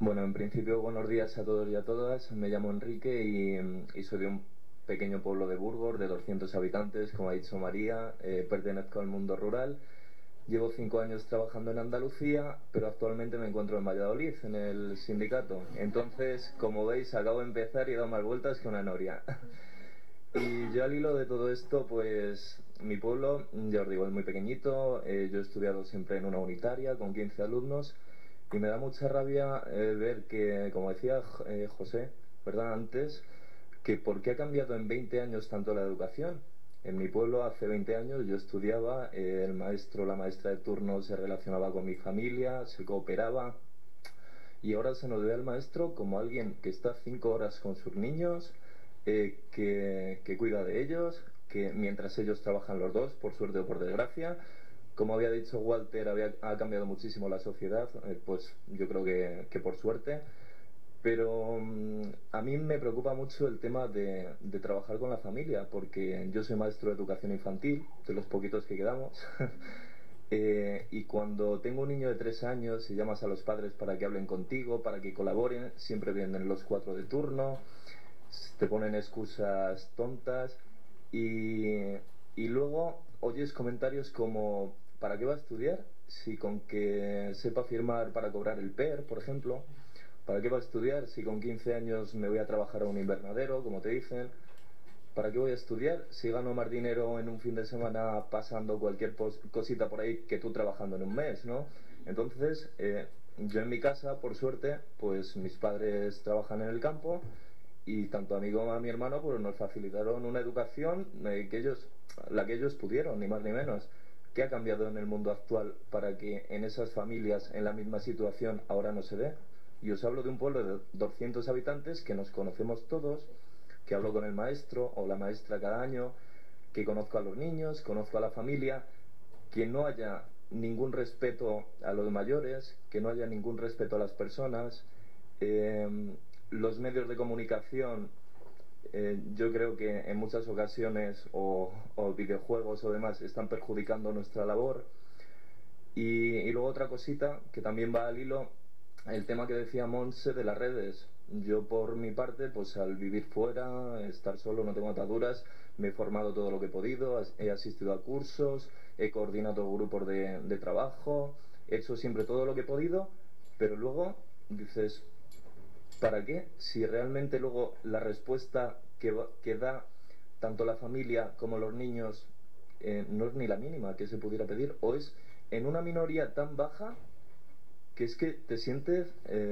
Bueno, en principio, buenos días a todos y a todas. Me llamo Enrique y soy de un pequeño pueblo de Burgos, de 200 habitantes, como ha dicho María. Pertenezco al mundo rural. Llevo 5 años trabajando en Andalucía, pero actualmente me encuentro en Valladolid, en el sindicato. Entonces, como veis, acabo de empezar y he dado más vueltas que una noria. Y yo al hilo de todo esto, pues mi pueblo, ya os digo, es muy pequeñito. Yo he estudiado siempre en una unitaria con 15 alumnos y me da mucha rabia ver que, como decía José, ¿verdad? Antes, que por qué ha cambiado en 20 años tanto la educación. En mi pueblo hace 20 años yo estudiaba, el maestro, la maestra de turno se relacionaba con mi familia, se cooperaba, y ahora se nos ve al maestro como alguien que está 5 horas con sus niños, que cuida de ellos, que mientras ellos trabajan los dos, por suerte o por desgracia. Como había dicho Walter, ha cambiado muchísimo la sociedad, pues yo creo que por suerte. Pero a mí me preocupa mucho el tema de trabajar con la familia, porque yo soy maestro de educación infantil, de los poquitos que quedamos. Y cuando tengo un niño de 3 años y llamas a los padres para que hablen contigo, para que colaboren, siempre vienen los cuatro de turno, te ponen excusas tontas y, y luego oyes comentarios como: ¿para qué va a estudiar? Si con que sepa firmar para cobrar el PER, por ejemplo. ¿Para qué va a estudiar si con 15 años me voy a trabajar a un invernadero, como te dicen? ¿Para qué voy a estudiar si gano más dinero en un fin de semana pasando cualquier cosita por ahí que tú trabajando en un mes, ¿no? Entonces, yo en mi casa, por suerte, pues mis padres trabajan en el campo y tanto a mí como a mi hermano pues nos facilitaron una educación la que ellos pudieron, ni más ni menos. ¿Qué ha cambiado en el mundo actual para que en esas familias en la misma situación ahora no se dé? Y os hablo de un pueblo de 200 habitantes que nos conocemos todos, que hablo con el maestro o la maestra cada año, que conozco a los niños, conozco a la familia, que no haya ningún respeto a los mayores, que no haya ningún respeto a las personas. Los medios de comunicación, yo creo que en muchas ocasiones o videojuegos o demás están perjudicando nuestra labor. Y luego otra cosita que también va al hilo, el tema que decía Monse de las redes. Yo por mi parte, pues al vivir fuera, estar solo, no tengo ataduras, me he formado todo lo que he podido, he asistido a cursos, he coordinado grupos de trabajo, he hecho siempre todo lo que he podido, pero luego dices, ¿para qué? Si realmente luego la respuesta que da tanto la familia como los niños no es ni la mínima que se pudiera pedir, o es en una minoría tan baja que es que te sientes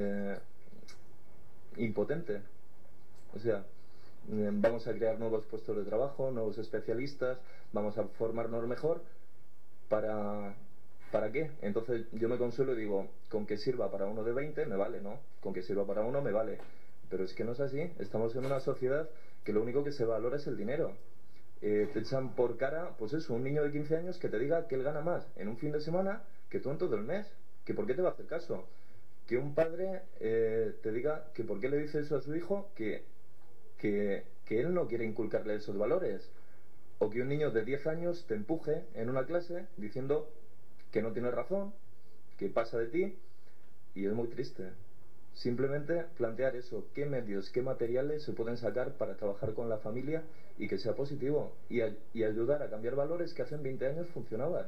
impotente. O sea, vamos a crear nuevos puestos de trabajo, nuevos especialistas, vamos a formarnos mejor. ¿Para, ¿Para qué? Entonces yo me consuelo y digo, con que sirva para uno de 20 me vale, ¿no? Con que sirva para uno me vale. Pero es que no es así. Estamos en una sociedad que lo único que se valora es el dinero. Te echan por cara, pues eso, un niño de 15 años que te diga que él gana más en un fin de semana que tú en todo el mes. ¿Que por qué te va a hacer caso? Que un padre te diga que por qué le dice eso a su hijo, que él no quiere inculcarle esos valores. O que un niño de 10 años te empuje en una clase diciendo que no tienes razón, que pasa de ti, y es muy triste. Simplemente plantear eso, qué medios, qué materiales se pueden sacar para trabajar con la familia y que sea positivo y ayudar a cambiar valores que hace 20 años funcionaban.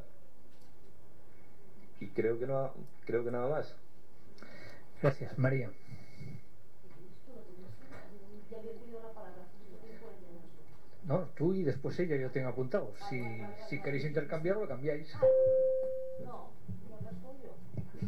Y creo que nada más. Gracias, María. No, tú y después ella, yo tengo apuntado. Si queréis intercambiar, lo cambiáis. No, no respondió.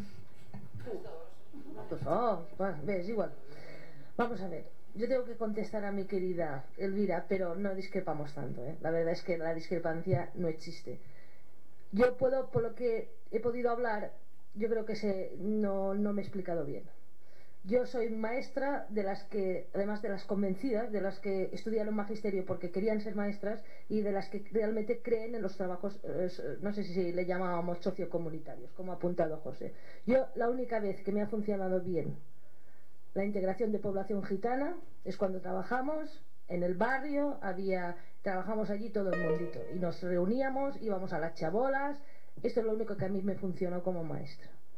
Pues, ves, igual. Vamos a ver. Yo tengo que contestar a mi querida Elvira, pero no discrepamos tanto, ¿eh? La verdad es que la discrepancia no existe. Yo puedo, por lo que he podido hablar, yo creo que no me he explicado bien. Yo soy maestra de las que, además de las convencidas, de las que estudiaron magisterio porque querían ser maestras y de las que realmente creen en los trabajos, no sé si le llamábamos sociocomunitarios, como ha apuntado José. Yo la única vez que me ha funcionado bien la integración de población gitana es cuando trabajamos en el barrio, trabajamos allí todo el mundito y nos reuníamos, íbamos a las chabolas. Esto es lo único que a mí me funcionó como maestra.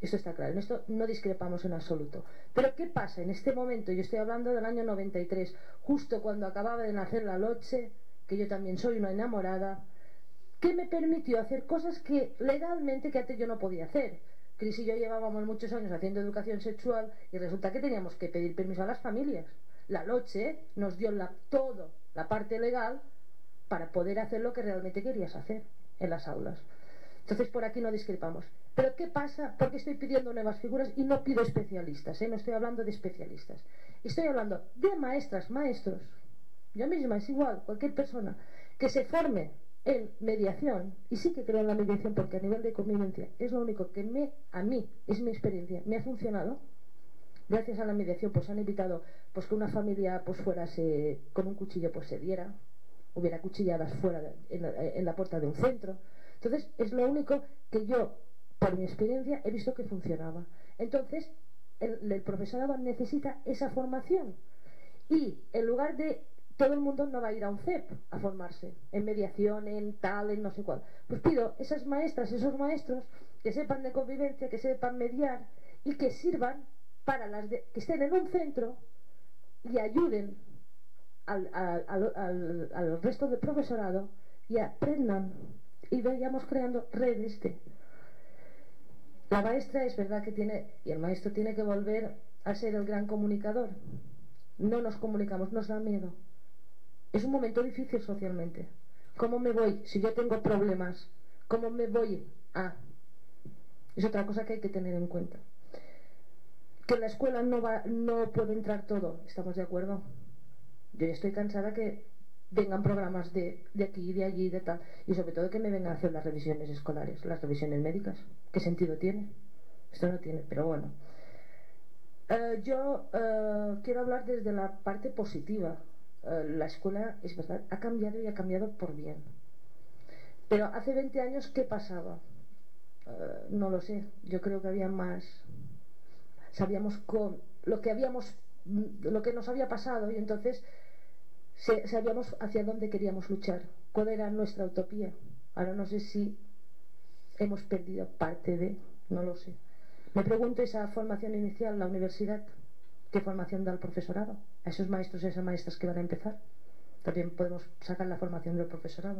Esto está claro, en esto no discrepamos en absoluto. Pero ¿qué pasa en este momento? Yo estoy hablando del año 93, justo cuando acababa de nacer la Lotse, que yo también soy una enamorada, que me permitió hacer cosas que legalmente que antes yo no podía hacer. Cris y yo llevábamos muchos años haciendo educación sexual y resulta que teníamos que pedir permiso a las familias. La Lotse nos dio todo, la parte legal, para poder hacer lo que realmente querías hacer en las aulas. Entonces por aquí no discrepamos. Pero ¿qué pasa? Porque estoy pidiendo nuevas figuras y no pido especialistas, no estoy hablando de especialistas. Estoy hablando de maestras, maestros. Yo misma, es igual, cualquier persona que se forme en mediación, y sí que creo en la mediación porque a nivel de convivencia es lo único que a mí, es mi experiencia, me ha funcionado. Gracias a la mediación pues han evitado pues que una familia pues fuera con un cuchillo pues se diera, hubiera cuchilladas fuera en la puerta de un centro. Entonces es lo único que yo, por mi experiencia, he visto que funcionaba. Entonces el profesorado necesita esa formación, y en lugar de todo el mundo no va a ir a un CEP a formarse en mediación, en tal, en no sé cuál, pues pido esas maestras, esos maestros que sepan de convivencia, que sepan mediar y que sirvan para que estén en un centro y ayuden al resto del profesorado y aprendan y vayamos creando redes la maestra es verdad que tiene, y el maestro tiene que volver a ser el gran comunicador. No nos comunicamos, nos da miedo. Es un momento difícil socialmente. ¿Cómo me voy si yo tengo problemas? ¿Cómo me voy a...? Es otra cosa que hay que tener en cuenta. Que en la escuela no puede entrar todo, ¿estamos de acuerdo? Yo ya estoy cansada que vengan programas de aquí, de allí, de tal, y sobre todo que me vengan a hacer las revisiones escolares, las revisiones médicas. ¿Qué sentido tiene? Esto no tiene, pero bueno. Yo quiero hablar desde la parte positiva. La escuela, es verdad, ha cambiado y ha cambiado por bien. Pero hace 20 años, ¿qué pasaba? No lo sé. Yo creo que había más... Sabíamos lo que nos había pasado, y entonces sabíamos hacia dónde queríamos luchar, cuál era nuestra utopía. Ahora no sé si hemos perdido parte de... no lo sé. Me pregunto, esa formación inicial, la universidad, ¿qué formación da el profesorado? A esos maestros y esas maestras que van a empezar. También podemos sacar la formación del profesorado.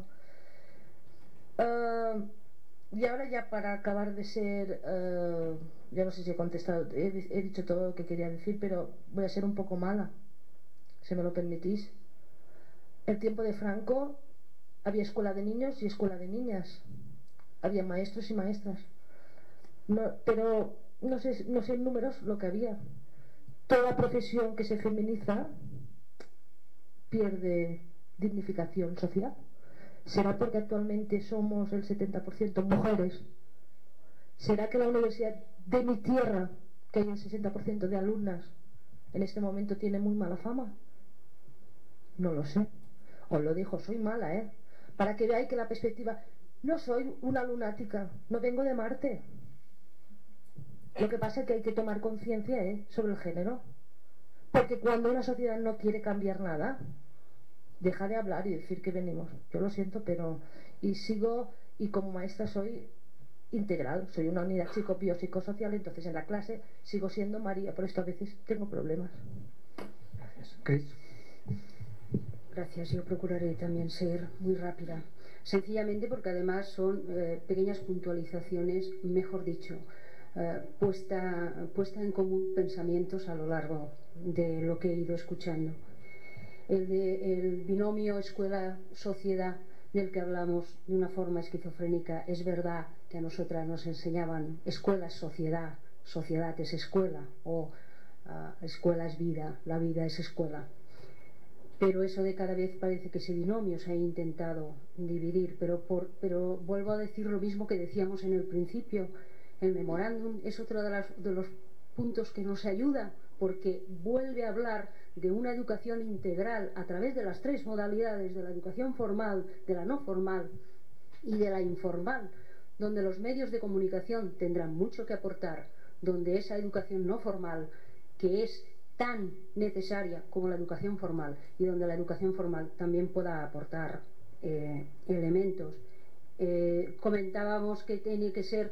Y ahora ya para acabar de ser... ya no sé si he contestado, he dicho todo lo que quería decir, pero voy a ser un poco mala, si me lo permitís. El tiempo de Franco había escuela de niños y escuela de niñas. Había maestros y maestras. Pero no sé en números lo que había. Toda profesión que se feminiza pierde dignificación social. ¿Será porque actualmente somos el 70% mujeres? ¿Será que la universidad de mi tierra, que hay un 60% de alumnas, en este momento tiene muy mala fama? No lo sé. Os lo digo, soy mala, para que veáis que la perspectiva... No soy una lunática, no vengo de Marte. Lo que pasa es que hay que tomar conciencia sobre el género, porque cuando una sociedad no quiere cambiar nada, deja de hablar y decir que venimos. Yo lo siento, pero... y como maestra soy integral, soy una unidad psicopsicosocial, entonces en la clase sigo siendo María, por esto a veces tengo problemas. Gracias. Cris. Gracias, yo procuraré también ser muy rápida, sencillamente porque además son pequeñas puntualizaciones, mejor dicho, puesta en común pensamientos a lo largo de lo que he ido escuchando. El binomio escuela-sociedad del que hablamos de una forma esquizofrénica, es verdad que a nosotras nos enseñaban escuela es sociedad, sociedad es escuela, o escuela es vida, la vida es escuela. Pero eso de cada vez parece que ese binomio se ha intentado dividir, pero vuelvo a decir lo mismo que decíamos en el principio. El memorándum es otro de los puntos que nos ayuda, porque vuelve a hablar de una educación integral a través de las tres modalidades de la educación formal, de la no formal y de la informal, donde los medios de comunicación tendrán mucho que aportar, donde esa educación no formal, que es tan necesaria como la educación formal, y donde la educación formal también pueda aportar elementos. Comentábamos que tiene que ser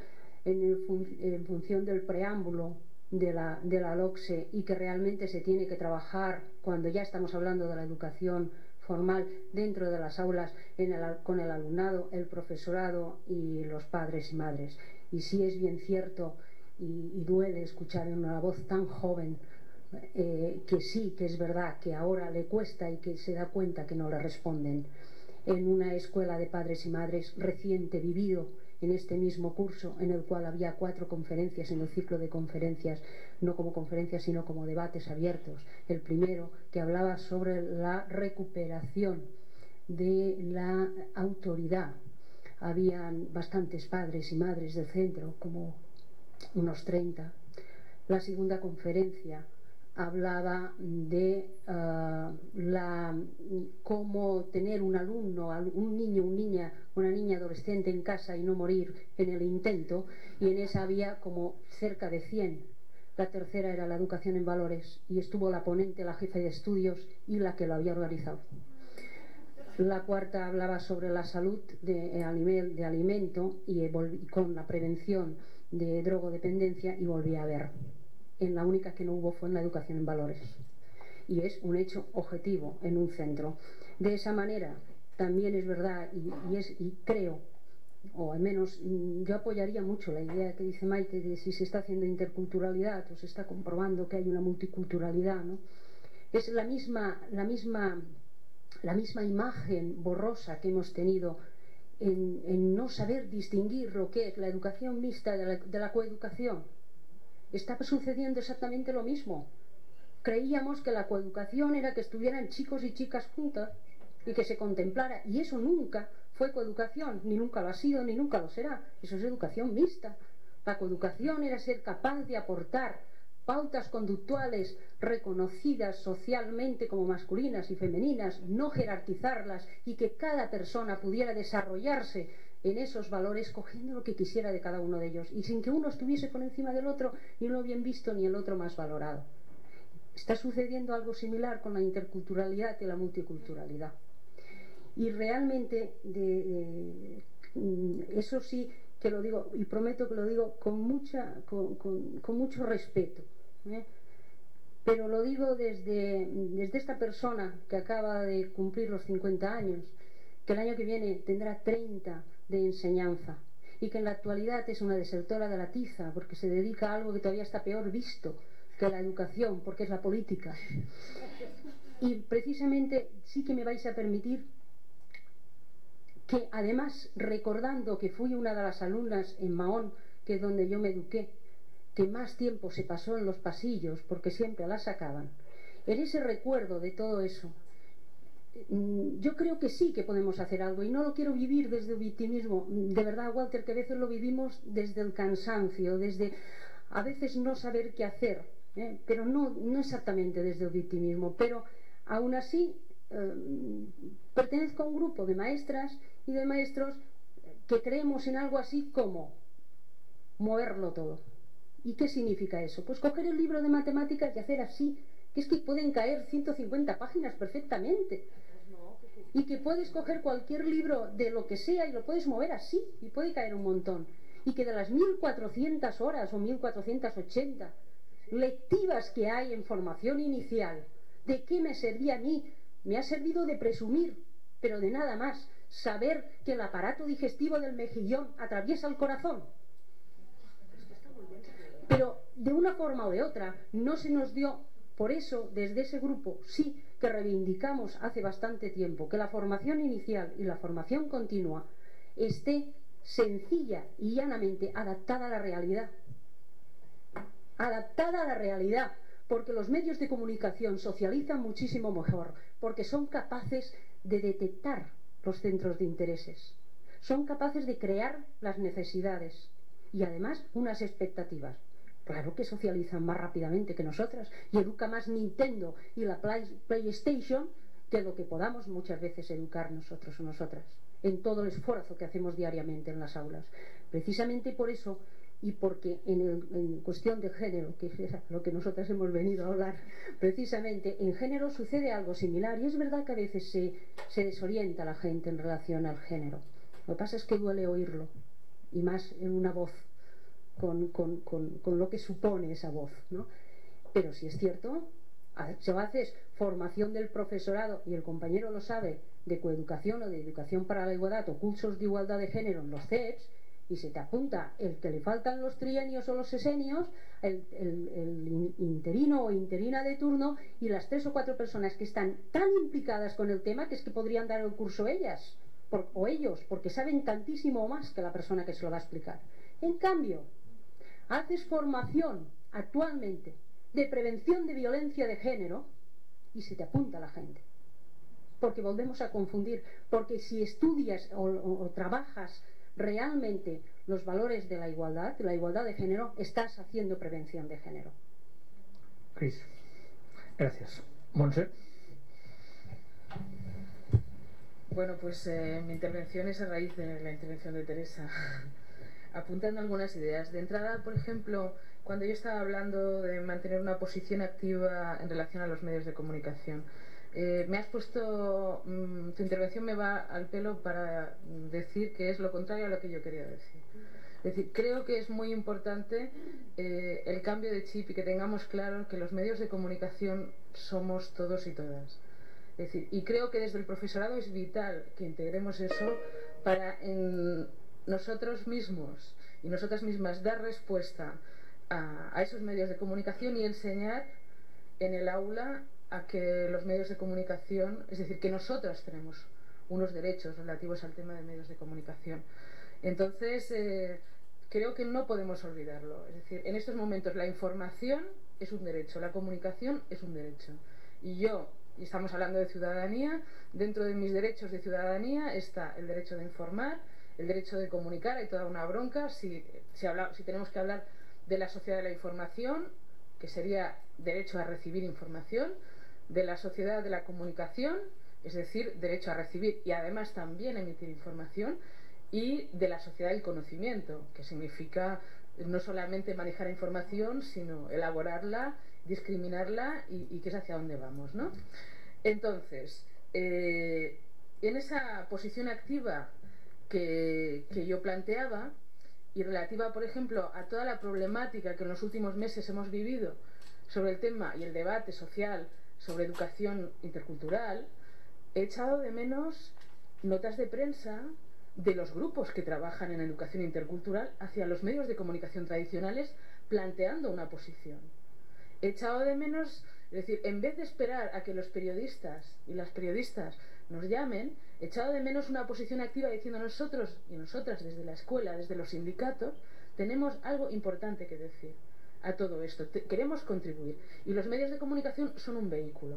en función del preámbulo de la LOCSE, y que realmente se tiene que trabajar cuando ya estamos hablando de la educación formal dentro de las aulas con el alumnado, el profesorado y los padres y madres. Y sí es bien cierto y duele escuchar en una voz tan joven que sí, que es verdad que ahora le cuesta y que se da cuenta que no le responden. En una escuela de padres y madres reciente vivido en este mismo curso, en el cual había 4 conferencias en el ciclo de conferencias, no como conferencias sino como debates abiertos. El primero, que hablaba sobre la recuperación de la autoridad. Habían bastantes padres y madres del centro, como unos 30. La segunda conferencia hablaba de cómo tener un alumno, un niño, una niña adolescente en casa y no morir en el intento, y en esa había como cerca de 100. La tercera era la educación en valores, y estuvo la ponente, la jefa de estudios y la que lo había organizado. La cuarta hablaba sobre la salud de alimento y con la prevención de drogodependencia, y volví a ver. En la única que no hubo fue en la educación en valores, y es un hecho objetivo en un centro. De esa manera también es verdad y creo, o al menos yo apoyaría mucho la idea que dice Maite de si se está haciendo interculturalidad o se está comprobando que hay una multiculturalidad, ¿no? Es la misma imagen borrosa que hemos tenido en no saber distinguir lo que es la educación mixta de la coeducación. Está sucediendo exactamente lo mismo. Creíamos que la coeducación era que estuvieran chicos y chicas juntas y que se contemplara, y eso nunca fue coeducación, ni nunca lo ha sido, ni nunca lo será. Eso es educación mixta. La coeducación era ser capaz de aportar pautas conductuales reconocidas socialmente como masculinas y femeninas, no jerarquizarlas, y que cada persona pudiera desarrollarse en esos valores cogiendo lo que quisiera de cada uno de ellos, y sin que uno estuviese por encima del otro, ni uno bien visto ni el otro más valorado. Está sucediendo algo similar con la interculturalidad y la multiculturalidad, y realmente eso sí que lo digo, y prometo que lo digo con mucho respeto, pero lo digo desde esta persona que acaba de cumplir los 50 años, que el año que viene tendrá 30 de enseñanza, y que en la actualidad es una desertora de la tiza porque se dedica a algo que todavía está peor visto que la educación, porque es la política. Y precisamente sí que me vais a permitir que, además, recordando que fui una de las alumnas en Mahón, que es donde yo me eduqué, que más tiempo se pasó en los pasillos porque siempre la sacaban, en ese recuerdo de todo eso, yo creo que sí que podemos hacer algo, y no lo quiero vivir desde el victimismo. De verdad, Walter, que a veces lo vivimos desde el cansancio, desde a veces no saber qué hacer, pero no exactamente desde el victimismo. Pero aún así pertenezco a un grupo de maestras y de maestros que creemos en algo así como moverlo todo. ¿Y qué significa eso? Pues coger el libro de matemáticas y hacer así, que es que pueden caer 150 páginas perfectamente, y que puedes coger cualquier libro de lo que sea y lo puedes mover así y puede caer un montón, y que de las 1400 horas o 1480 lectivas que hay en formación inicial, ¿de qué me servía a mí? Me ha servido de presumir, pero de nada más, saber que el aparato digestivo del mejillón atraviesa el corazón. Pero de una forma o de otra no se nos dio. Por eso, desde ese grupo sí que reivindicamos hace bastante tiempo que la formación inicial y la formación continua esté sencilla y llanamente adaptada a la realidad. Adaptada a la realidad, porque los medios de comunicación socializan muchísimo mejor, porque son capaces de detectar los centros de intereses, son capaces de crear las necesidades y además unas expectativas. Claro que socializan más rápidamente que nosotras, y educa más Nintendo y la PlayStation que lo que podamos muchas veces educar nosotros o nosotras, en todo el esfuerzo que hacemos diariamente en las aulas. Precisamente por eso, y porque en cuestión de género, que es lo que nosotras hemos venido a hablar, precisamente en género sucede algo similar, y es verdad que a veces se desorienta la gente en relación al género. Lo que pasa es que duele oírlo, y más en una voz con lo que supone esa voz, ¿no? Pero si es cierto, se haces formación del profesorado, y el compañero lo sabe, de coeducación o de educación para la igualdad o cursos de igualdad de género en los CEPs, y se te apunta el que le faltan los trienios o los sesenios, el interino o interina de turno, y las 3 o 4 personas que están tan implicadas con el tema que es que podrían dar el curso ellas o ellos, porque saben tantísimo más que la persona que se lo va a explicar. En cambio, haces formación actualmente de prevención de violencia de género y se te apunta la gente, porque volvemos a confundir, porque si estudias o trabajas realmente los valores de la igualdad de género, estás haciendo prevención de género. Cris, gracias. Montse. Bueno, pues mi intervención es a raíz de la intervención de Teresa, apuntando algunas ideas. De entrada, por ejemplo, cuando yo estaba hablando de mantener una posición activa en relación a los medios de comunicación, me has puesto, tu intervención me va al pelo para decir que es lo contrario a lo que yo quería decir. Es decir, creo que es muy importante el cambio de chip y que tengamos claro que los medios de comunicación somos todos y todas. Es decir, y creo que desde el profesorado es vital que integremos eso para en nosotros mismos y nosotras mismas dar respuesta a esos medios de comunicación y enseñar en el aula a que los medios de comunicación, es decir, que nosotras tenemos unos derechos relativos al tema de medios de comunicación. Entonces, creo que no podemos olvidarlo. Es decir, en estos momentos la información es un derecho, la comunicación es un derecho. Y estamos hablando de ciudadanía, dentro de mis derechos de ciudadanía está el derecho de informar, el derecho de comunicar. Hay toda una bronca si tenemos que hablar de la sociedad de la información, que sería derecho a recibir información, de la sociedad de la comunicación, es decir, derecho a recibir y además también emitir información, y de la sociedad del conocimiento, que significa no solamente manejar información, sino elaborarla, discriminarla y que es hacia dónde vamos, ¿no? Entonces, en esa posición activa que yo planteaba y relativa, por ejemplo, a toda la problemática que en los últimos meses hemos vivido sobre el tema y el debate social sobre educación intercultural, he echado de menos notas de prensa de los grupos que trabajan en educación intercultural hacia los medios de comunicación tradicionales planteando una posición. He echado de menos, es decir, en vez de esperar a que los periodistas y las periodistas nos llamen, he echado de menos una posición activa diciendo nosotros y nosotras desde la escuela, desde los sindicatos, tenemos algo importante que decir a todo esto, queremos contribuir y los medios de comunicación son un vehículo.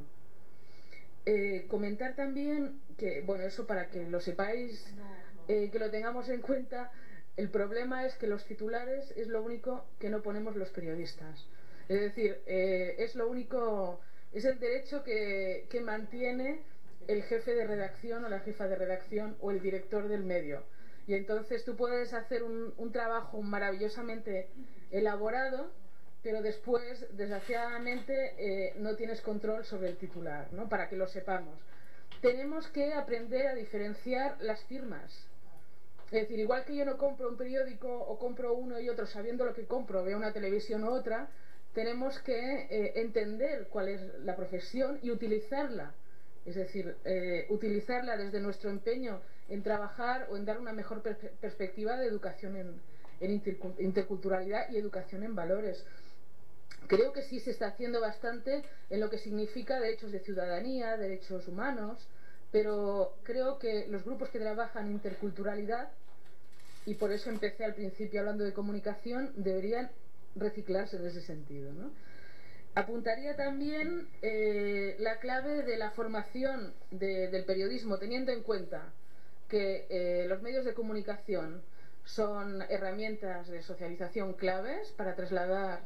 Comentar también que, bueno, eso para que lo sepáis, que lo tengamos en cuenta, el problema es que los titulares es lo único que no ponemos los periodistas. Es decir, es lo único, es el derecho que mantiene el jefe de redacción o la jefa de redacción o el director del medio. Y entonces tú puedes hacer un trabajo maravillosamente elaborado, pero después, desgraciadamente, no tienes control sobre el titular, ¿no? Para que lo sepamos. Tenemos que aprender a diferenciar las firmas. Es decir, igual que yo no compro un periódico o compro uno y otro sabiendo lo que compro, veo una televisión u otra, tenemos que entender cuál es la profesión y utilizarla. Es decir, utilizarla desde nuestro empeño en trabajar o en dar una mejor perspectiva de educación en interculturalidad y educación en valores. Creo que sí se está haciendo bastante en lo que significa derechos de ciudadanía, derechos humanos, pero creo que los grupos que trabajan interculturalidad, y por eso empecé al principio hablando de comunicación, deberían reciclarse en ese sentido, ¿no? Apuntaría también la clave de la formación del periodismo, teniendo en cuenta que los medios de comunicación son herramientas de socialización claves para trasladar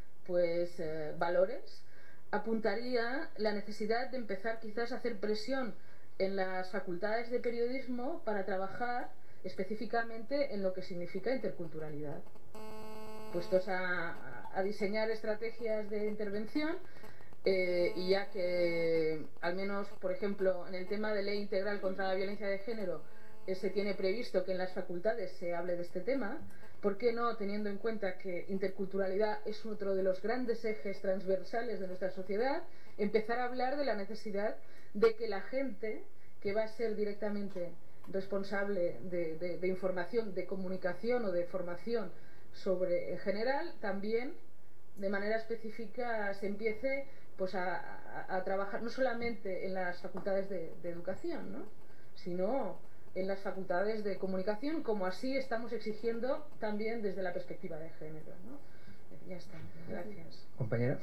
valores. Apuntaría la necesidad de empezar quizás a hacer presión en las facultades de periodismo para trabajar específicamente en lo que significa interculturalidad, puestos a diseñar estrategias de intervención, y ya que al menos, por ejemplo, en el tema de ley integral contra la violencia de género se tiene previsto que en las facultades se hable de este tema, ¿Por qué no, teniendo en cuenta que interculturalidad es otro de los grandes ejes transversales de nuestra sociedad, empezar a hablar de la necesidad de que la gente que va a ser directamente responsable de información, de comunicación o de formación sobre en general, también de manera específica se empiece pues a trabajar no solamente en las facultades de educación, ¿no?, sino en las facultades de comunicación, como así estamos exigiendo también desde la perspectiva de género, ¿no? Ya está, gracias. Compañera.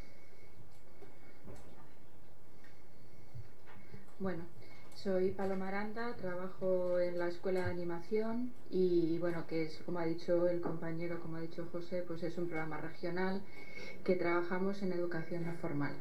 Bueno, soy Paloma Aranda, trabajo en la Escuela de Animación y bueno, que es, como ha dicho el compañero, como ha dicho José, pues es un programa regional que trabajamos en educación no formal.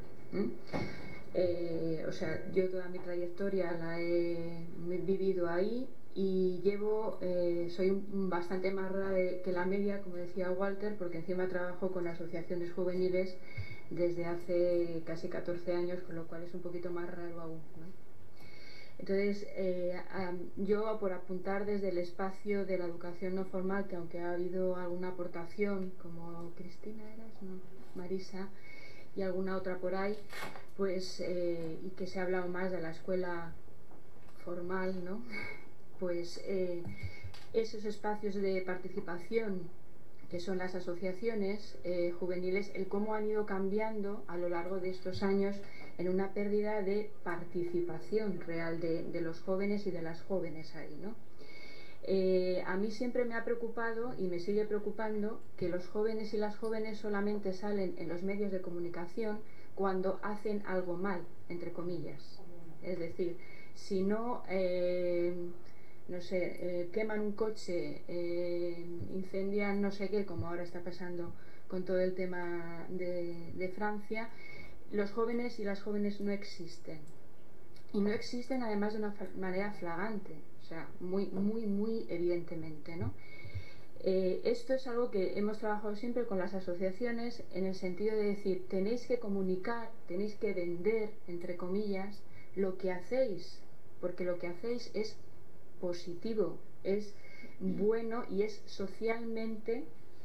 O sea, yo toda mi trayectoria la he vivido ahí y soy bastante más rara que la media, como decía Walter, porque encima trabajo con asociaciones juveniles desde hace casi 14 años, con lo cual es un poquito más raro aún, ¿no? Entonces, yo por apuntar desde el espacio de la educación no formal, que aunque ha habido alguna aportación, como Cristina eras, no, Marisa, y alguna otra por ahí, pues, y que se ha hablado más de la escuela formal, ¿no? Pues esos espacios de participación que son las asociaciones juveniles, el cómo han ido cambiando a lo largo de estos años en una pérdida de participación real de los jóvenes y de las jóvenes ahí, ¿no? A mí siempre me ha preocupado y me sigue preocupando que los jóvenes y las jóvenes solamente salen en los medios de comunicación cuando hacen algo mal, entre comillas. Es decir, si no, no sé, queman un coche, incendian no sé qué, como ahora está pasando con todo el tema de Francia, los jóvenes y las jóvenes no existen. Y no existen además de una manera flagrante, o sea, muy evidentemente, ¿no? Esto es algo que hemos trabajado siempre con las asociaciones en el sentido de decir, tenéis que comunicar, tenéis que vender, entre comillas, lo que hacéis, porque lo que hacéis es positivo, es bueno y es socialmente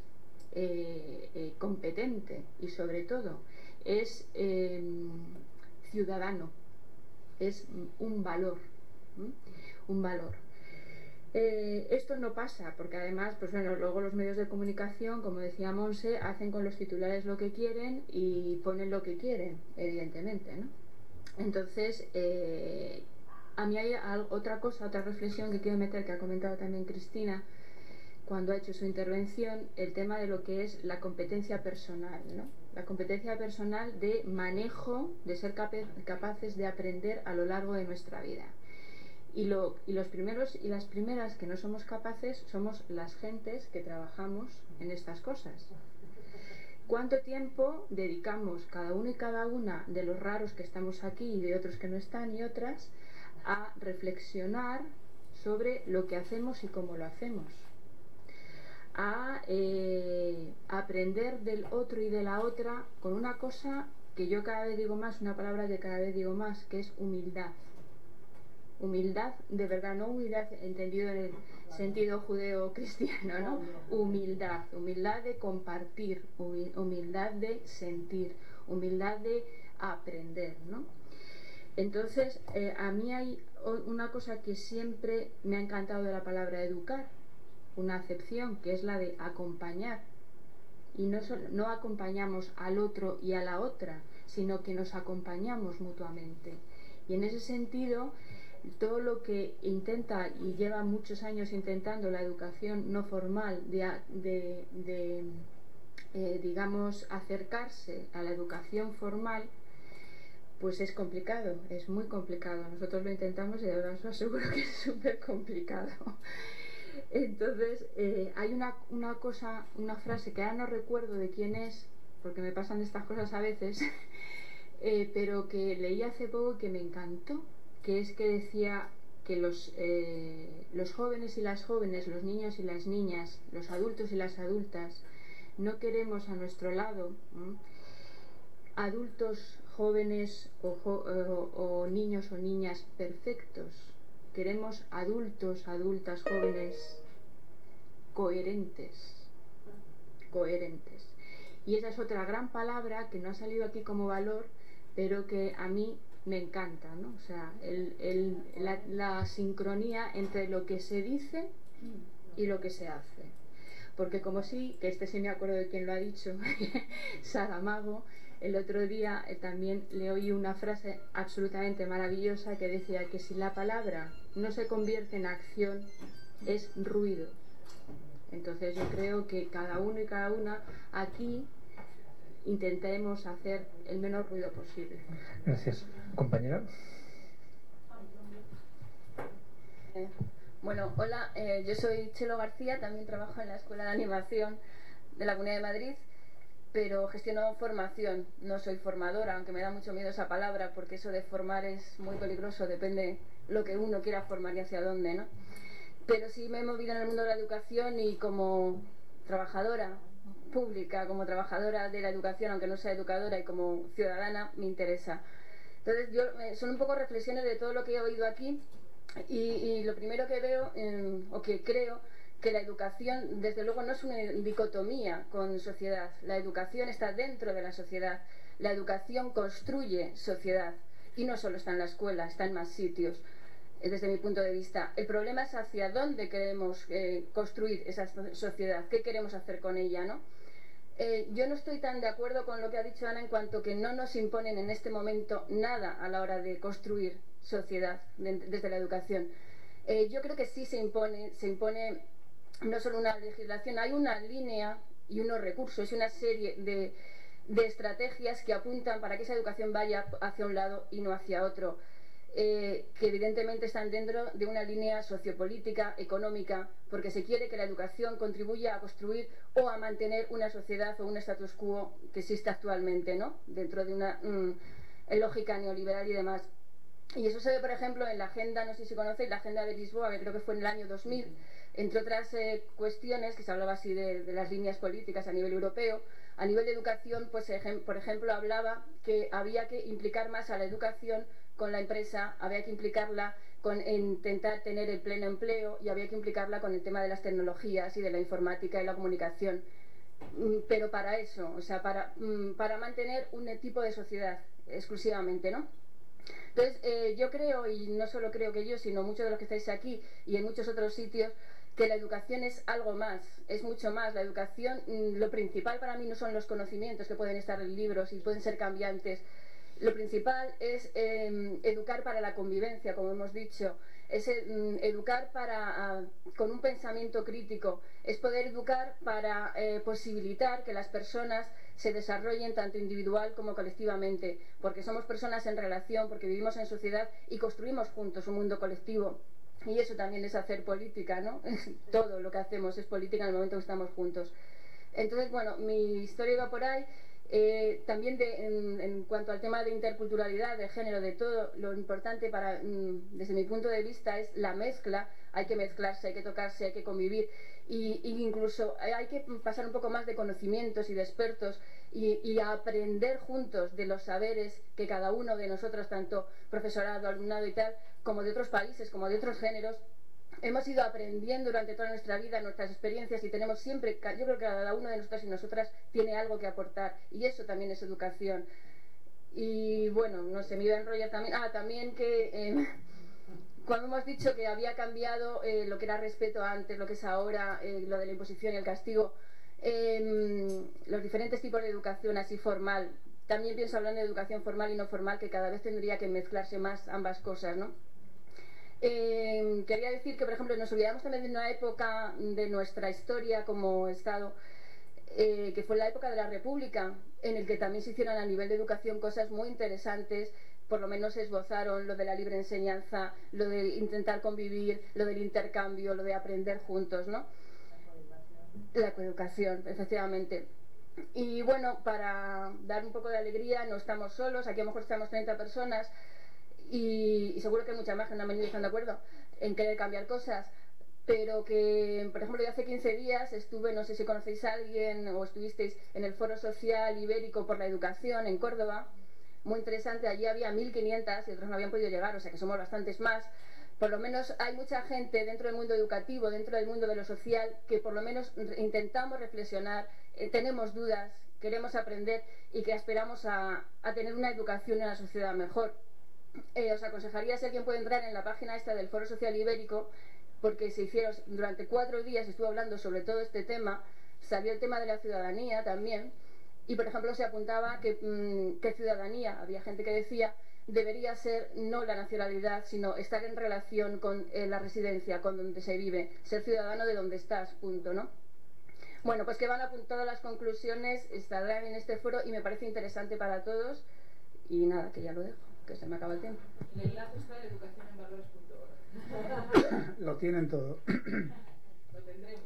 competente y sobre todo es ciudadano, es un valor, un valor. Esto no pasa porque además, pues bueno, luego los medios de comunicación, como decía Monse, hacen con los titulares lo que quieren y ponen lo que quieren, evidentemente, ¿no? Entonces, a mí hay otra reflexión que quiero meter, que ha comentado también Cristina cuando ha hecho su intervención, el tema de lo que es la competencia personal, ¿no? La competencia personal de manejo, de ser capaces de aprender a lo largo de nuestra vida. Y los primeros y las primeras que no somos capaces somos las gentes que trabajamos en estas cosas. ¿Cuánto tiempo dedicamos cada uno y cada una de los raros que estamos aquí y de otros que no están y otras a reflexionar sobre lo que hacemos y cómo lo hacemos? A aprender del otro y de la otra con una cosa que yo cada vez digo más, una palabra que cada vez digo más, que es humildad. Humildad de verdad, no humildad entendido en el sentido judeo-cristiano, ¿no? Humildad de compartir, humildad de sentir, humildad de aprender, ¿no? Entonces, a mí hay una cosa que siempre me ha encantado de la palabra educar, una acepción, que es la de acompañar. Y no acompañamos al otro y a la otra, sino que nos acompañamos mutuamente. Y en ese sentido, todo lo que intenta y lleva muchos años intentando la educación no formal digamos, acercarse a la educación formal, pues es complicado, es muy complicado. Nosotros lo intentamos y de verdad os aseguro que es súper complicado. Entonces, hay una cosa, una frase que ahora no recuerdo de quién es, porque me pasan estas cosas a veces, pero que leí hace poco y que me encantó, que es que decía que los jóvenes y las jóvenes, los niños y las niñas, los adultos y las adultas, no queremos a nuestro lado adultos, jóvenes o niños o niñas perfectos. Queremos adultos, adultas, jóvenes coherentes. Coherentes. Y esa es otra gran palabra que no ha salido aquí como valor, pero que a mí me encanta, ¿no? O sea, la sincronía entre lo que se dice y lo que se hace. Porque como sí, que sí me acuerdo de quién lo ha dicho, Saramago, el otro día también le oí una frase absolutamente maravillosa que decía que si la palabra no se convierte en acción, es ruido. Entonces yo creo que cada uno y cada una aquí intentemos hacer el menor ruido posible. Gracias. Compañera. Bueno, hola, yo soy Chelo García, también trabajo en la Escuela de Animación de la Comunidad de Madrid, pero gestiono formación, no soy formadora, aunque me da mucho miedo esa palabra, porque eso de formar es muy peligroso, depende lo que uno quiera formar y hacia dónde, ¿no? Pero sí me he movido en el mundo de la educación y como trabajadora pública, como trabajadora de la educación, aunque no sea educadora, y como ciudadana, me interesa. Entonces, son un poco reflexiones de todo lo que he oído aquí y lo primero que veo, o que creo, que la educación, desde luego, no es una dicotomía con sociedad. La educación está dentro de la sociedad. La educación construye sociedad y no solo está en la escuela, está en más sitios. Desde mi punto de vista, el problema es hacia dónde queremos construir esa sociedad, qué queremos hacer con ella, ¿no? Yo no estoy tan de acuerdo con lo que ha dicho Ana en cuanto que no nos imponen en este momento nada a la hora de construir sociedad desde la educación. Yo creo que sí se impone no solo una legislación, hay una línea y unos recursos y una serie de estrategias que apuntan para que esa educación vaya hacia un lado y no hacia otro. Que evidentemente están dentro de una línea sociopolítica, económica, porque se quiere que la educación contribuya a construir o a mantener una sociedad o un status quo que existe actualmente, ¿no? Dentro de una lógica neoliberal y demás. Y eso se ve, por ejemplo, en la agenda, no sé si conocéis, la agenda de Lisboa, que creo que fue en el año 2000, entre otras cuestiones, que se hablaba así de las líneas políticas a nivel europeo. A nivel de educación, pues por ejemplo, hablaba que había que implicar más a la educación con la empresa, había que implicarla con intentar tener el pleno empleo y había que implicarla con el tema de las tecnologías y de la informática y la comunicación. Pero para eso, o sea, para mantener un tipo de sociedad exclusivamente, ¿no? Entonces, yo creo, y no solo creo que yo, sino muchos de los que estáis aquí y en muchos otros sitios, que la educación es algo más, es mucho más. La educación, lo principal para mí no son los conocimientos que pueden estar en libros y pueden ser cambiantes. Lo principal es educar para la convivencia, como hemos dicho, es educar con un pensamiento crítico, es poder educar para posibilitar que las personas se desarrollen tanto individual como colectivamente, porque somos personas en relación, porque vivimos en sociedad y construimos juntos un mundo colectivo. Y eso también es hacer política, ¿no? Todo lo que hacemos es política en el momento que estamos juntos. Entonces, bueno, mi historia va por ahí. También en cuanto al tema de interculturalidad, de género, de todo, lo importante desde mi punto de vista es la mezcla. Hay que mezclarse, hay que tocarse, hay que convivir y incluso hay que pasar un poco más de conocimientos y de expertos y aprender juntos de los saberes que cada uno de nosotros, tanto profesorado, alumnado y tal, como de otros países, como de otros géneros, hemos ido aprendiendo durante toda nuestra vida, nuestras experiencias, y tenemos siempre, yo creo que cada uno de nosotros y nosotras tiene algo que aportar, y eso también es educación. Y bueno, no sé, me iba a enrollar también, también que cuando hemos dicho que había cambiado lo que era respeto antes, lo que es ahora, lo de la imposición y el castigo, los diferentes tipos de educación así formal, también pienso hablando de educación formal y no formal, que cada vez tendría que mezclarse más ambas cosas, ¿no? Quería decir que, por ejemplo, nos olvidamos también de una época de nuestra historia como Estado, que fue la época de la República, en el que también se hicieron a nivel de educación cosas muy interesantes. Por lo menos se esbozaron lo de la libre enseñanza, lo de intentar convivir, lo del intercambio, lo de aprender juntos, ¿no? La coeducación, efectivamente. Y bueno, para dar un poco de alegría, no estamos solos, aquí a lo mejor estamos 30 personas, y seguro que hay muchas más que no han venido y están de acuerdo en querer cambiar cosas, pero que, por ejemplo, yo hace 15 días estuve, no sé si conocéis a alguien o estuvisteis en el Foro Social Ibérico por la Educación en Córdoba, muy interesante. Allí había 1500 y otros no habían podido llegar, o sea que somos bastantes más, Por lo menos hay mucha gente dentro del mundo educativo, dentro del mundo de lo social, que por lo menos intentamos reflexionar, tenemos dudas, queremos aprender y que aspiramos a tener una educación y una sociedad mejor. Os aconsejaría, si alguien puede entrar en la página esta del Foro Social Ibérico, porque se hicieron durante 4 días, estuvo hablando sobre todo este tema, salió el tema de la ciudadanía también, y por ejemplo se apuntaba que ciudadanía, había gente que decía, debería ser no la nacionalidad, sino estar en relación con la residencia, con donde se vive, ser ciudadano de donde estás, punto, ¿no? Bueno, pues que van apuntadas las conclusiones, estarán en este foro y me parece interesante para todos, y nada, que ya lo dejo, que se me acaba el tiempo. El enlace está en educacionenvalores.org. Lo tienen todo. Lo tendremos.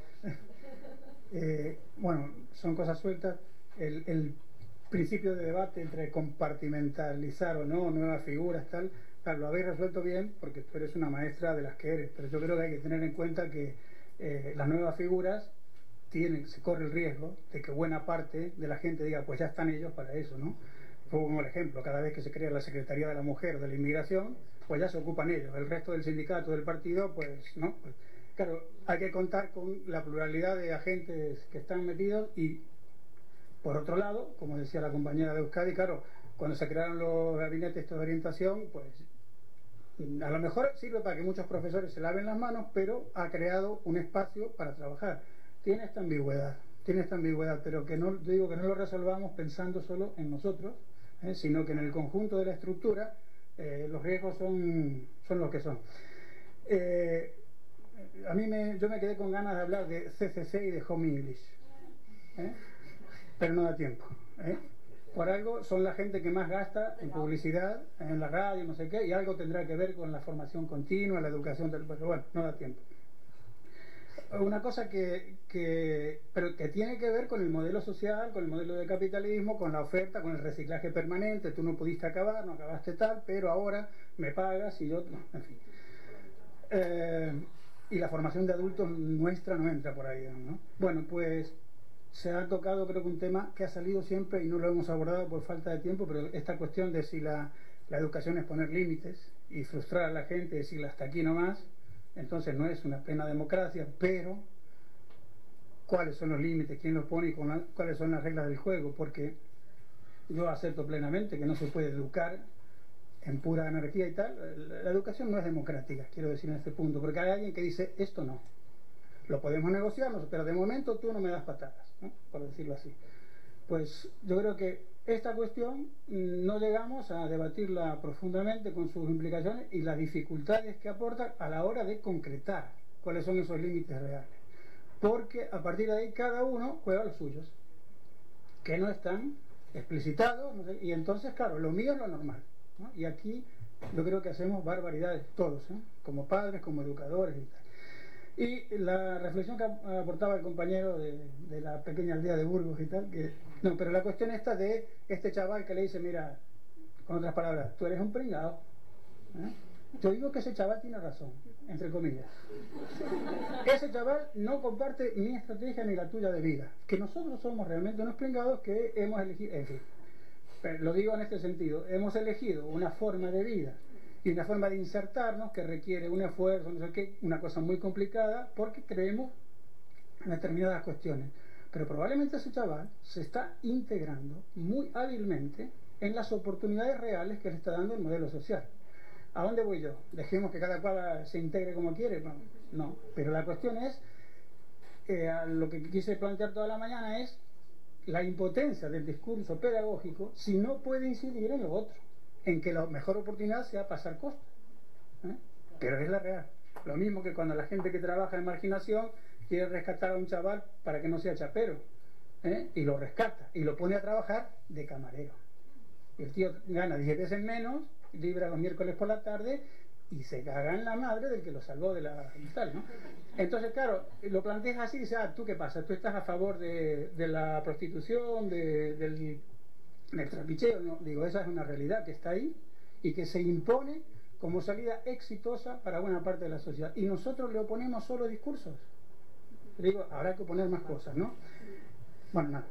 Bueno, son cosas sueltas. El principio de debate entre compartimentalizar o no nuevas figuras, tal, claro, lo habéis resuelto bien porque tú eres una maestra de las que eres, pero yo creo que hay que tener en cuenta que las nuevas figuras se corre el riesgo de que buena parte de la gente diga, pues ya están ellos para eso, ¿no? Como el ejemplo, cada vez que se crea la Secretaría de la Mujer o de la Inmigración, pues ya se ocupan ellos, el resto del sindicato, del partido, pues no. Pues, claro, hay que contar con la pluralidad de agentes que están metidos y, por otro lado, como decía la compañera de Euskadi, claro, cuando se crearon los gabinetes de orientación, pues a lo mejor sirve para que muchos profesores se laven las manos, pero ha creado un espacio para trabajar. Tiene esta ambigüedad, pero que no, yo digo que no lo resolvamos pensando solo en nosotros, sino que en el conjunto de la estructura los riesgos son los que son. Yo me quedé con ganas de hablar de CCC y de Home English, pero no da tiempo. Por algo son la gente que más gasta en publicidad, en la radio, no sé qué, y algo tendrá que ver con la formación continua, la educación, pero bueno, no da tiempo. Una cosa pero que tiene que ver con el modelo social, con el modelo de capitalismo, con la oferta, con el reciclaje permanente. Tú no pudiste acabar, no acabaste tal, pero ahora me pagas y yo... No, en fin. Y la formación de adultos nuestra no entra por ahí, ¿no? Bueno, pues se ha tocado creo que un tema que ha salido siempre y no lo hemos abordado por falta de tiempo, pero esta cuestión de si la educación es poner límites y frustrar a la gente, decirle hasta aquí nomás. Entonces no es una plena democracia, pero ¿cuáles son los límites? ¿Quién los pone y cuáles son las reglas del juego? Porque yo acepto plenamente que no se puede educar en pura anarquía y tal. La educación no es democrática, quiero decir en este punto, porque hay alguien que dice, esto no. Lo podemos negociar, pero de momento tú no me das patadas, ¿no? Por decirlo así. Pues yo creo que esta cuestión no llegamos a debatirla profundamente con sus implicaciones y las dificultades que aporta a la hora de concretar cuáles son esos límites reales. Porque a partir de ahí cada uno juega los suyos, que no están explicitados, no sé, y entonces, claro, lo mío es lo normal, ¿no? Y aquí yo creo que hacemos barbaridades todos, como padres, como educadores y tal. Y la reflexión que aportaba el compañero de la pequeña aldea de Burgos y tal, pero la cuestión esta de este chaval que le dice, mira, con otras palabras, tú eres un pringado. Yo digo que ese chaval tiene razón, entre comillas. Ese chaval no comparte mi estrategia ni la tuya de vida. Que nosotros somos realmente unos pringados que hemos elegido, en fin, pero lo digo en este sentido, hemos elegido una forma de vida y una forma de insertarnos que requiere un esfuerzo, no sé qué, una cosa muy complicada, porque creemos en determinadas cuestiones. Pero probablemente ese chaval se está integrando muy hábilmente en las oportunidades reales que le está dando el modelo social. ¿A dónde voy yo? ¿Dejemos que cada cual se integre como quiere? No. Pero la cuestión es, lo que quise plantear toda la mañana es la impotencia del discurso pedagógico si no puede incidir en lo otro, en que la mejor oportunidad sea pasar costos. Pero es la real. Lo mismo que cuando la gente que trabaja en marginación quiere rescatar a un chaval para que no sea chapero, y lo rescata y lo pone a trabajar de camarero. Y el tío gana 10 veces menos, libra los miércoles por la tarde y se caga en la madre del que lo salvó de la tal, ¿no? Entonces, claro, lo planteas así y dices, ¿tú qué pasa? ¿Tú estás a favor de la prostitución, del trapicheo? No, digo, esa es una realidad que está ahí y que se impone como salida exitosa para buena parte de la sociedad. Y nosotros le oponemos solo discursos. Digo, habrá que poner más cosas, ¿no? Bueno, nada.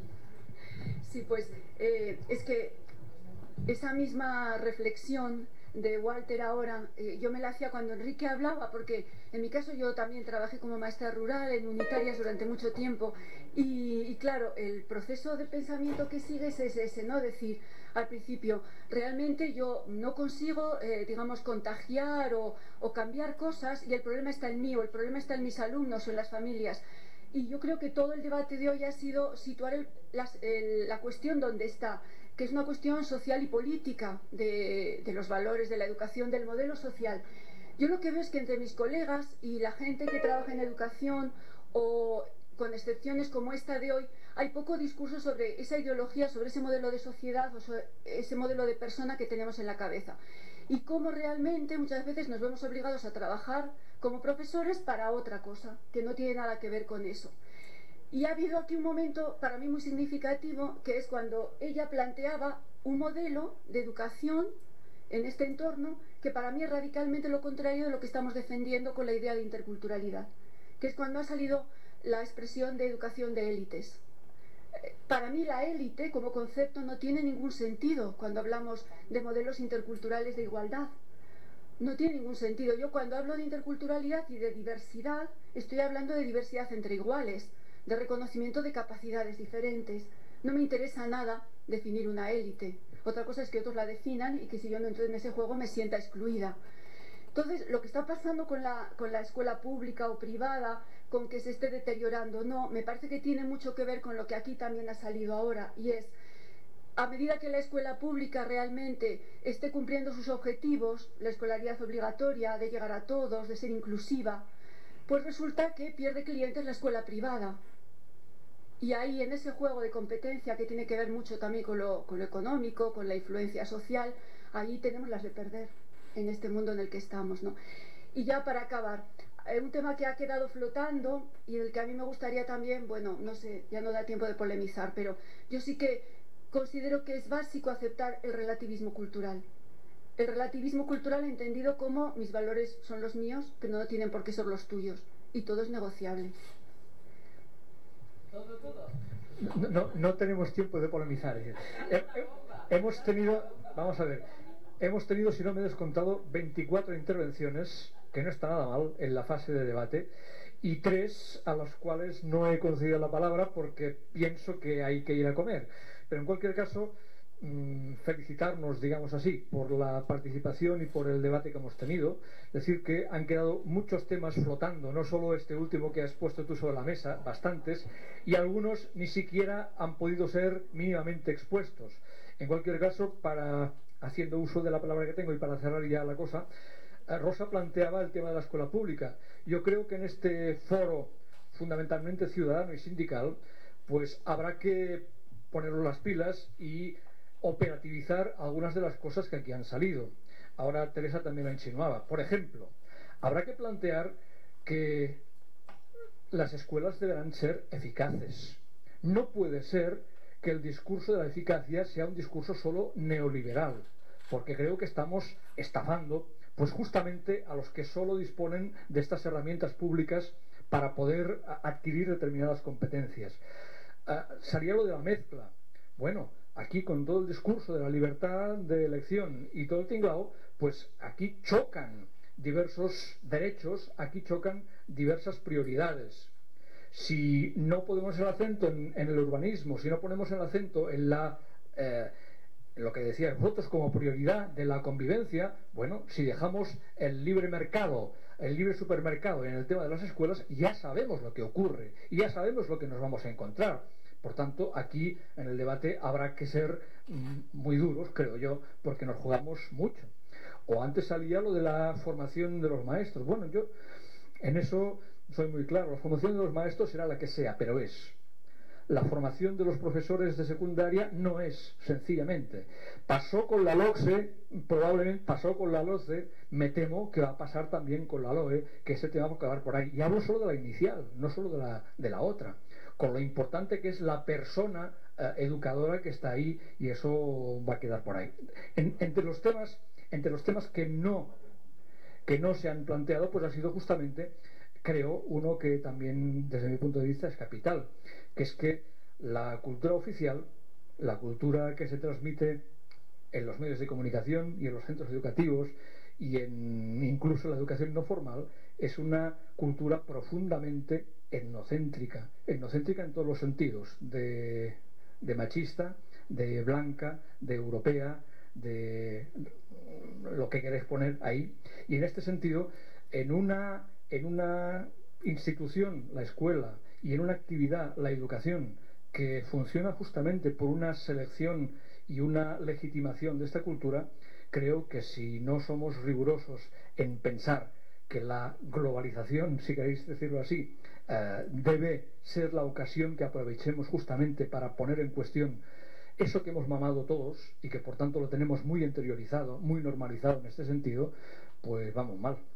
Sí, pues es que esa misma reflexión de Walter ahora, yo me la hacía cuando Enrique hablaba, porque en mi caso yo también trabajé como maestra rural en unitarias durante mucho tiempo y claro, el proceso de pensamiento que sigue es ese, ¿no? Decir, al principio, realmente yo no consigo, digamos, contagiar o cambiar cosas y el problema está en mí o el problema está en mis alumnos o en las familias. Y yo creo que todo el debate de hoy ha sido situar la cuestión donde está, que es una cuestión social y política de los valores, de la educación, del modelo social. Yo lo que veo es que entre mis colegas y la gente que trabaja en educación, o con excepciones como esta de hoy, hay poco discurso sobre esa ideología, sobre ese modelo de sociedad o sobre ese modelo de persona que tenemos en la cabeza. Y cómo realmente muchas veces nos vemos obligados a trabajar como profesores para otra cosa, que no tiene nada que ver con eso. Y ha habido aquí un momento para mí muy significativo, que es cuando ella planteaba un modelo de educación en este entorno que para mí es radicalmente lo contrario de lo que estamos defendiendo con la idea de interculturalidad, que es cuando ha salido la expresión de educación de élites. Para mí la élite como concepto no tiene ningún sentido cuando hablamos de modelos interculturales de igualdad. No tiene ningún sentido. Yo cuando hablo de interculturalidad y de diversidad, estoy hablando de diversidad entre iguales, de reconocimiento de capacidades diferentes. No me interesa nada definir una élite. Otra cosa es que otros la definan y que si yo no entro en ese juego me sienta excluida. Entonces, lo que está pasando con la escuela pública o privada, con que se esté deteriorando, no, me parece que tiene mucho que ver con lo que aquí también ha salido ahora, y es, a medida que la escuela pública realmente esté cumpliendo sus objetivos, la escolaridad obligatoria, de llegar a todos, de ser inclusiva, pues resulta que pierde clientes la escuela privada. Y ahí, en ese juego de competencia que tiene que ver mucho también con lo económico, con la influencia social, ahí tenemos las de perder en este mundo en el que estamos, ¿no? Y ya para acabar, un tema que ha quedado flotando y en el que a mí me gustaría también, bueno, no sé, ya no da tiempo de polemizar, pero yo sí que considero que es básico aceptar el relativismo cultural. El relativismo cultural entendido como mis valores son los míos, pero no tienen por qué ser los tuyos, y todo es negociable. No tenemos tiempo de polemizar. Hemos tenido, vamos a ver, hemos tenido, si no me he descontado, 24 intervenciones, que no está nada mal en la fase de debate, y 3 a las cuales no he concedido la palabra porque pienso que hay que ir a comer. Pero en cualquier caso, felicitarnos, digamos así, por la participación y por el debate que hemos tenido. Decir que han quedado muchos temas flotando, no solo este último que has puesto tú sobre la mesa, bastantes, y algunos ni siquiera han podido ser mínimamente expuestos. En cualquier caso, haciendo uso de la palabra que tengo y para cerrar ya la cosa, Rosa planteaba el tema de la escuela pública. Yo creo que en este foro fundamentalmente ciudadano y sindical, pues habrá que ponernos las pilas y operativizar algunas de las cosas que aquí han salido. Ahora Teresa también lo insinuaba. Por ejemplo, habrá que plantear que las escuelas deberán ser eficaces. No puede ser que el discurso de la eficacia sea un discurso solo neoliberal, porque creo que estamos estafando pues justamente a los que solo disponen de estas herramientas públicas para poder adquirir determinadas competencias. Salía lo de la mezcla. Bueno, aquí con todo el discurso de la libertad de elección y todo el tinglao, pues aquí chocan diversos derechos, aquí chocan diversas prioridades. Si no ponemos el acento en el urbanismo, si no ponemos el acento en lo que decía, votos como prioridad de la convivencia, bueno, si dejamos el libre mercado, el libre supermercado en el tema de las escuelas, ya sabemos lo que ocurre y ya sabemos lo que nos vamos a encontrar. Por tanto, aquí en el debate habrá que ser muy duros, creo yo, porque nos jugamos mucho. O antes salía lo de la formación de los maestros. Bueno, yo en eso soy muy claro. La formación de los maestros será la que sea, pero es. La formación de los profesores de secundaria no es, sencillamente. Pasó con la LOCSE, probablemente pasó con la LOCSE, me temo que va a pasar también con la LOE, que ese tema va a quedar por ahí. Y hablo solo de la inicial, no solo de la otra. Con lo importante que es la persona educadora que está ahí, y eso va a quedar por ahí. Entre los temas que no se han planteado, pues ha sido justamente, creo, uno que también desde mi punto de vista es capital, que es que la cultura oficial, la cultura que se transmite en los medios de comunicación y en los centros educativos y en incluso la educación no formal, es una cultura profundamente etnocéntrica en todos los sentidos, de machista, de blanca, de europea, de lo que queréis poner ahí. Y en este sentido, en una institución, la escuela, y en una actividad, la educación, que funciona justamente por una selección y una legitimación de esta cultura, creo que si no somos rigurosos en pensar que la globalización, si queréis decirlo así, debe ser la ocasión que aprovechemos justamente para poner en cuestión eso que hemos mamado todos y que por tanto lo tenemos muy interiorizado, muy normalizado en este sentido, pues vamos mal.